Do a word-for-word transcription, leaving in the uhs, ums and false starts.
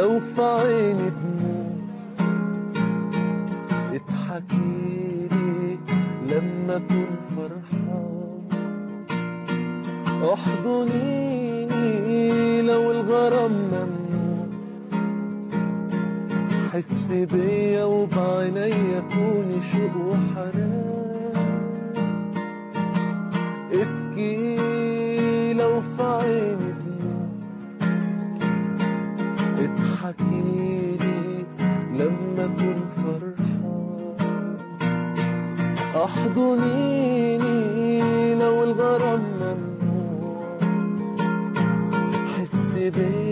لو في عيني دموع، اضحكيلي لما أكون فرحان، احضنيني لو الغرام ممنوع، حسي بيا وبعينيا كوني شوق وحنان، ابكي لو في عيني دموع، اضحكيلي لما أكون فرحان، احضنيني لو الغرام ممنوع، حسي بيا